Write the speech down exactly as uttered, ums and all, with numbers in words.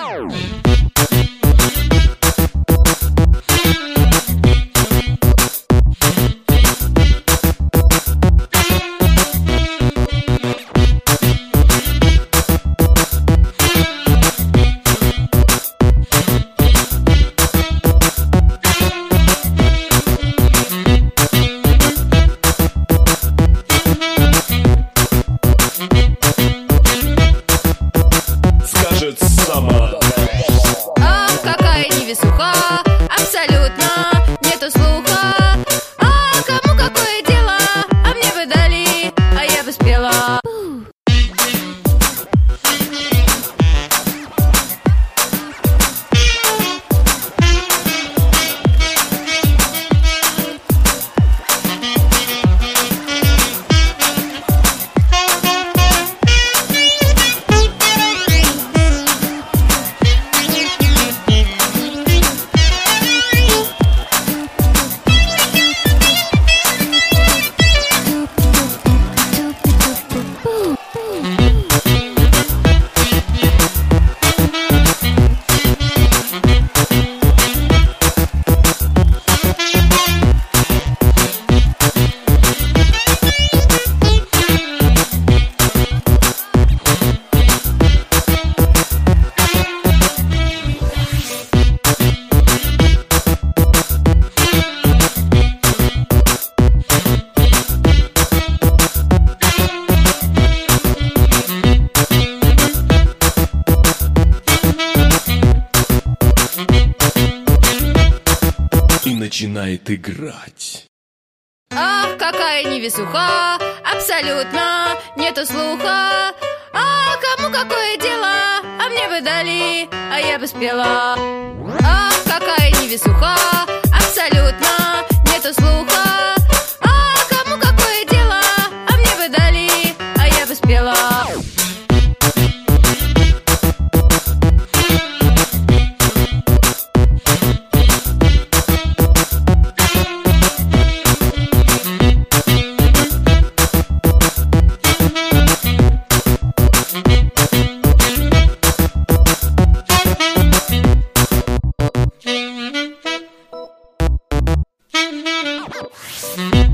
Ах, какая невезуха, абсолютно нету слуха. А кому какое дело, а мне бы дали, а я бы спела. И начинает играть. Ах, какая невезуха, абсолютно нету слуха. А кому какое дело, а мне бы дали, а я бы спела. Ах, какая невезуха, абсолютно нету слуха. А кому какое дело, а мне бы дали, а я бы спела. Mm-hmm.